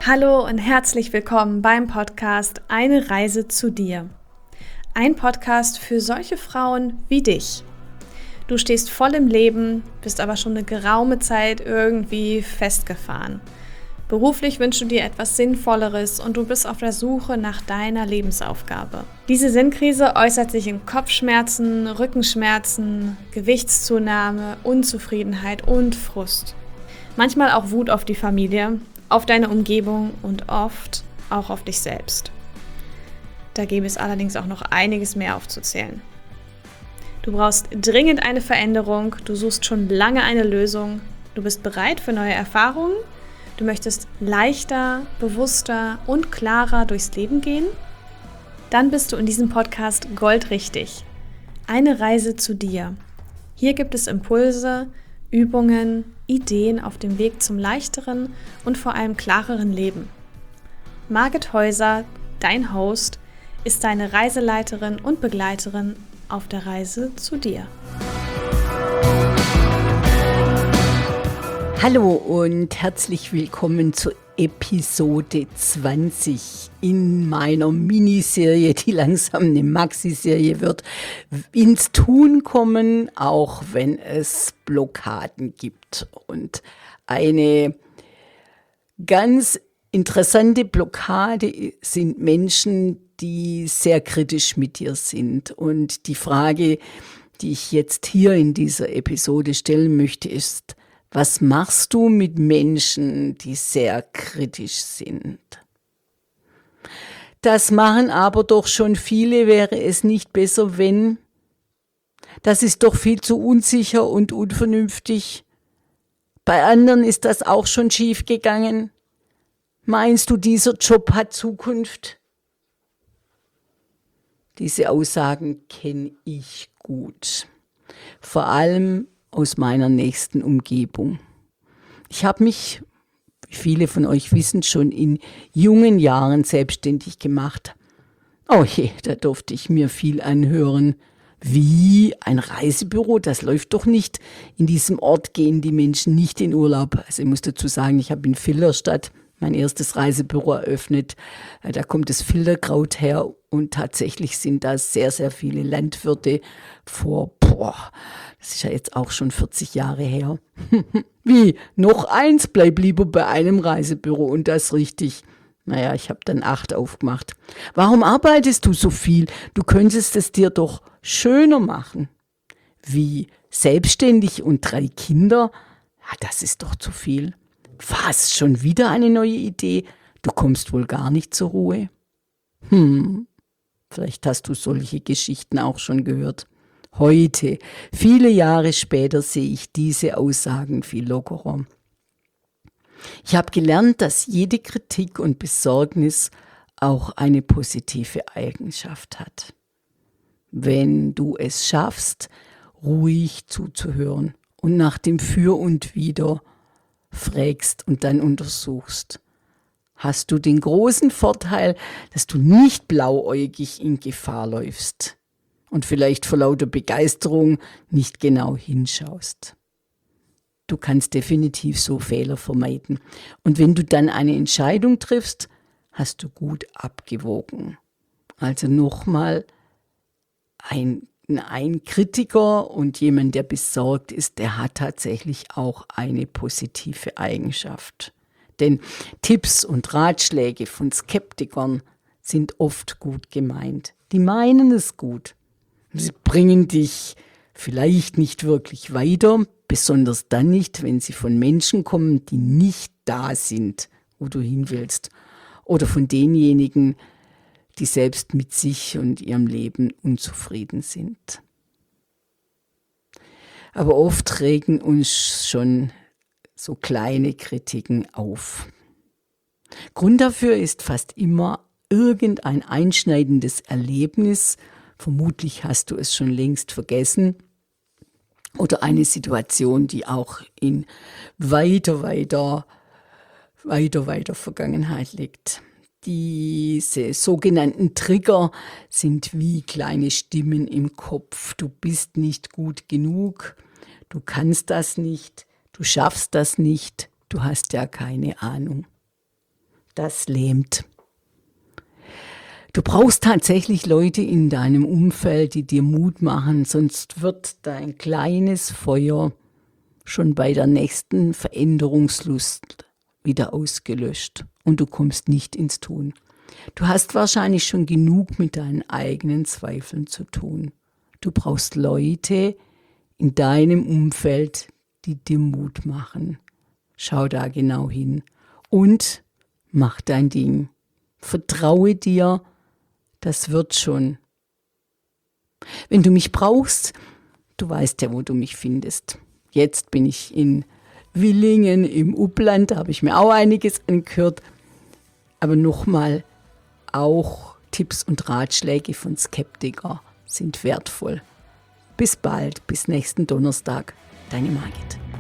Hallo und herzlich willkommen beim Podcast Eine Reise zu dir. Ein Podcast für solche Frauen wie dich. Du stehst voll im Leben, bist aber schon eine geraume Zeit irgendwie festgefahren. Beruflich wünschst du dir etwas Sinnvolleres und du bist auf der Suche nach deiner Lebensaufgabe. Diese Sinnkrise äußert sich in Kopfschmerzen, Rückenschmerzen, Gewichtszunahme, Unzufriedenheit und Frust. Manchmal auch Wut auf die Familie, auf deine Umgebung und oft auch auf dich selbst. Da gäbe es allerdings auch noch einiges mehr aufzuzählen. Du brauchst dringend eine Veränderung, du suchst schon lange eine Lösung, du bist bereit für neue Erfahrungen, du möchtest leichter, bewusster und klarer durchs Leben gehen? Dann bist du in diesem Podcast goldrichtig. Eine Reise zu dir. Hier gibt es Impulse, Übungen, Ideen auf dem Weg zum leichteren und vor allem klareren Leben. Margit Häuser, dein Host, ist deine Reiseleiterin und Begleiterin auf der Reise zu dir. Hallo und herzlich willkommen zur Episode 20 in meiner Miniserie, die langsam eine Maxi-Serie wird, ins Tun kommen, auch wenn es Blockaden gibt. Und eine ganz interessante Blockade sind Menschen, die sehr kritisch mit dir sind. Und die Frage, die ich jetzt hier in dieser Episode stellen möchte, ist: Was machst du mit Menschen, die sehr kritisch sind? Das machen aber doch schon viele. Wäre es nicht besser, wenn? Das ist doch viel zu unsicher und unvernünftig. Bei anderen ist das auch schon schief gegangen. Meinst du, dieser Job hat Zukunft? Diese Aussagen kenne ich gut. Vor allem aus meiner nächsten Umgebung. Ich habe mich, wie viele von euch wissen, schon in jungen Jahren selbstständig gemacht. Oh je, da durfte ich mir viel anhören. Wie ein Reisebüro, das läuft doch nicht. In diesem Ort gehen die Menschen nicht in Urlaub. Also ich muss dazu sagen, ich habe in Filderstadt mein erstes Reisebüro eröffnet. Da kommt das Filterkraut her und tatsächlich sind da sehr, sehr viele Landwirte das ist ja jetzt auch schon 40 Jahre her. Wie? Noch eins? Bleib lieber bei einem Reisebüro und das richtig. Naja, ich habe dann 8 aufgemacht. Warum arbeitest du so viel? Du könntest es dir doch schöner machen. Wie? Selbstständig und 3 Kinder? Ja, das ist doch zu viel. Was? Schon wieder eine neue Idee? Du kommst wohl gar nicht zur Ruhe? Vielleicht hast du solche Geschichten auch schon gehört. Heute, viele Jahre später, sehe ich diese Aussagen viel lockerer. Ich habe gelernt, dass jede Kritik und Besorgnis auch eine positive Eigenschaft hat. Wenn du es schaffst, ruhig zuzuhören und nach dem Für und Wider fragst und dann untersuchst, hast du den großen Vorteil, dass du nicht blauäugig in Gefahr läufst und vielleicht vor lauter Begeisterung nicht genau hinschaust. Du kannst definitiv so Fehler vermeiden. Und wenn du dann eine Entscheidung triffst, hast du gut abgewogen. Also nochmal, ein Kritiker und jemand, der besorgt ist, der hat tatsächlich auch eine positive Eigenschaft. Denn Tipps und Ratschläge von Skeptikern sind oft gut gemeint. Die meinen es gut. Sie bringen dich vielleicht nicht wirklich weiter, besonders dann nicht, wenn sie von Menschen kommen, die nicht da sind, wo du hin willst. Oder von denjenigen, die selbst mit sich und ihrem Leben unzufrieden sind. Aber oft regen uns schon so kleine Kritiken auf. Grund dafür ist fast immer irgendein einschneidendes Erlebnis. Vermutlich hast du es schon längst vergessen. Oder eine Situation, die auch in weiter Vergangenheit liegt. Diese sogenannten Trigger sind wie kleine Stimmen im Kopf. Du bist nicht gut genug, du kannst das nicht, du schaffst das nicht, du hast ja keine Ahnung. das lähmt. Du brauchst tatsächlich Leute in deinem Umfeld, die dir Mut machen, sonst wird dein kleines Feuer schon bei der nächsten Veränderungslust wieder ausgelöscht und du kommst nicht ins Tun. Du hast wahrscheinlich schon genug mit deinen eigenen Zweifeln zu tun. Du brauchst Leute in deinem Umfeld, die dir Mut machen. Schau da genau hin und mach dein Ding. Vertraue dir, das wird schon. Wenn du mich brauchst, du weißt ja, wo du mich findest. Jetzt bin ich in Willingen im Upland, da habe ich mir auch einiges angehört. Aber nochmal, auch Tipps und Ratschläge von Skeptiker sind wertvoll. Bis bald, bis nächsten Donnerstag. Deine Margit.